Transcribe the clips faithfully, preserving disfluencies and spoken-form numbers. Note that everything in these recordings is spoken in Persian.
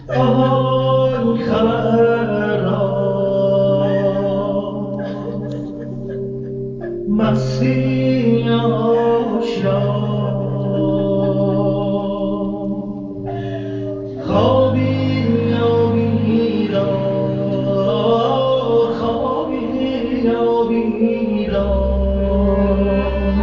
آهای خبر را مستی آشیان خوابی یا بیدار خوابی یا بیدار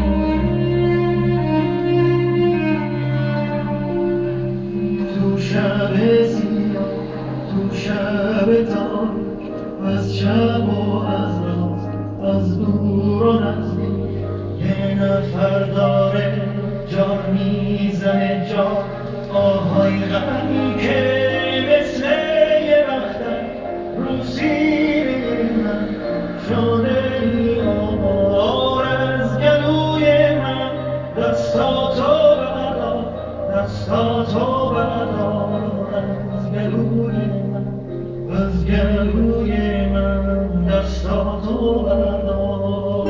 تو شب سیاه تو شب تاریک از شب و از راست از دور و نزدیک یه نفر داره جان میزنه جان آهای غمی که مثل یه بختک رو سینه من شده ای آوار از گلوی من دستاتو بردار دستاتو بردار از گلوی من از گلوی من دستاتو بردار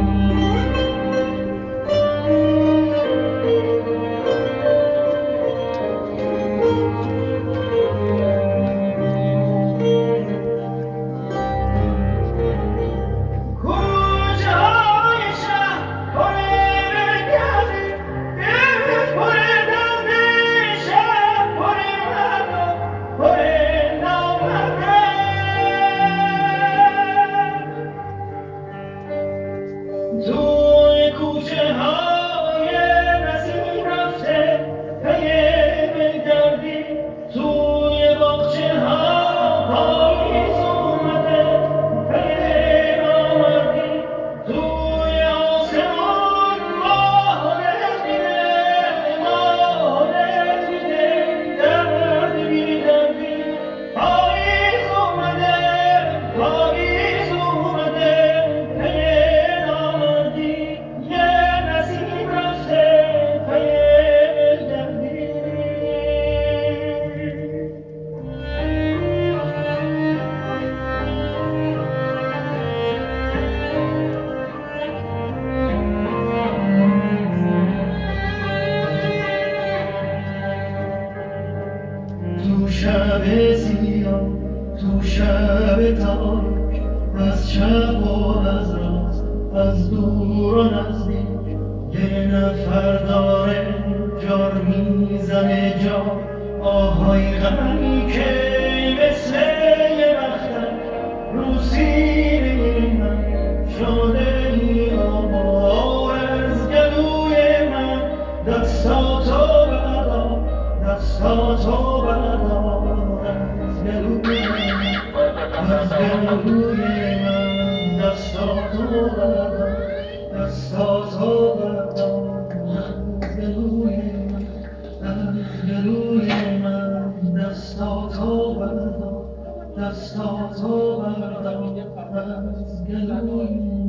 توی کوچه های نسیم رفته پی دردی توی باغچه ها پاییز اومده پی نامردی توی آسمون ماه نمیده ماه نمیده درد بی دردی پاییز اومده پاییز اومده پی تو شب سیاه تو شب تاریک از شب و از راست از دور و نزدیک یه نفر داره جار میزنه جار آهای غمی که مثل یه بختک رو سینه من شده ای آوار از گلوی من دستاتو بردار دستاتو بردار از گلوی من از گلوی من دستاتو بردار دستاتو بردار از گلوی من از گلوی من دستاتو بردار دستاتو بردار از گلوی من